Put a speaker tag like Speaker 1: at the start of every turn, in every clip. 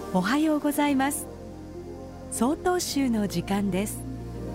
Speaker 1: おはようございます。曹洞宗の時間です。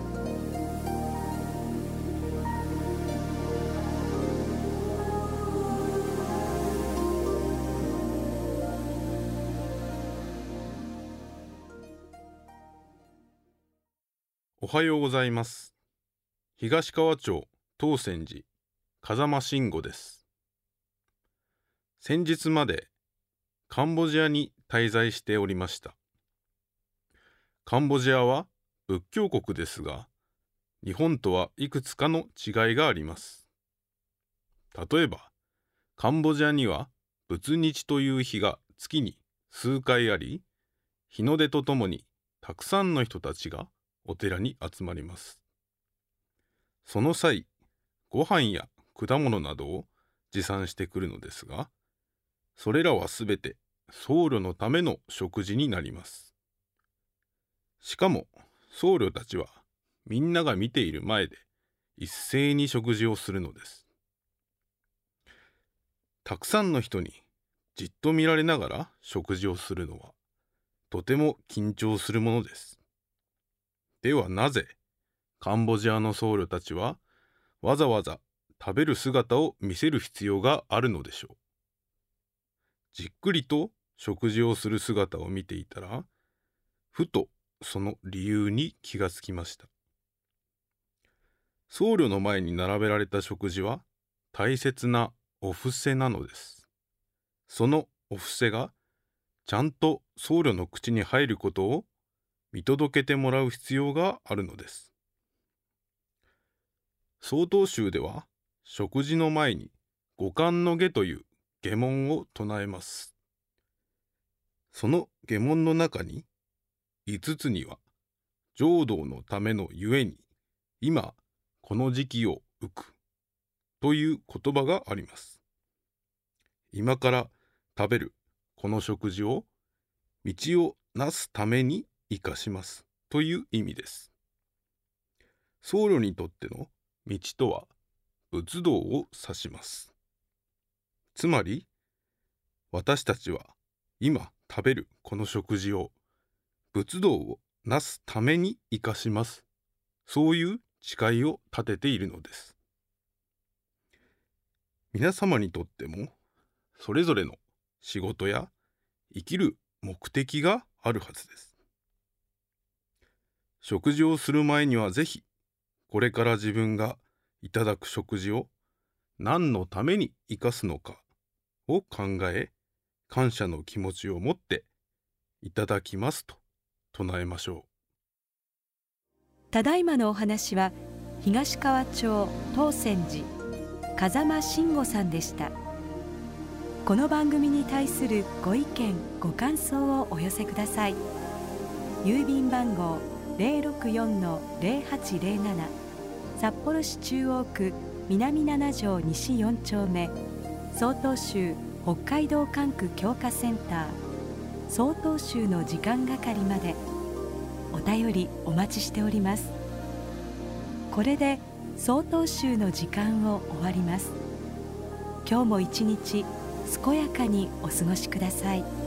Speaker 2: おはようございます。東川町東泉寺風間慎吾です。先日までカンボジアに滞在しておりました。カンボジアは仏教国ですが、日本とはいくつかの違いがあります。例えば、カンボジアには仏日という日が月に数回あり、日の出とともにたくさんの人たちがお寺に集まります。その際、ご飯や果物などを持参してくるのですが、それらはすべて僧侶のための食事になります。しかも、僧侶たちはみんなが見ている前で一斉に食事をするのです。たくさんの人にじっと見られながら食事をするのはとても緊張するものです。ではなぜカンボジアの僧侶たちはわざわざ食べる姿を見せる必要があるのでしょう。じっくりと食事をする姿を見ていたら、ふとその理由に気がつきました。僧侶の前に並べられた食事は大切なお布施なのです。そのお布施がちゃんと僧侶の口に入ることを見届けてもらう必要があるのです。曹洞宗では食事の前に五感の下という下問を唱えます。その下問の中に5つには浄土のためのゆえに今この時期を浮くという言葉があります。今から食べるこの食事を道をなすために生かしますという意味です。僧侶にとっての道とは仏道を指します。つまり私たちは今食べるこの食事を仏道をなすために生かします。そういう誓いを立てているのです。皆様にとってもそれぞれの仕事や生きる目的があるはずです。食事をする前にはぜひこれから自分がいただく食事を何のために生かすのかを考え、感謝の気持ちを持っていただきますと唱えましょう。
Speaker 1: ただいまのお話は東川町東泉寺風間慎吾さんでした。この番組に対するご意見ご感想をお寄せください。郵便番号 064-0807 札幌市中央区南7条西4丁目曹洞宗北海道管区強化センター曹洞宗の時間係まで。お便りお待ちしております。これで曹洞宗の時間を終わります。今日も一日健やかにお過ごしください。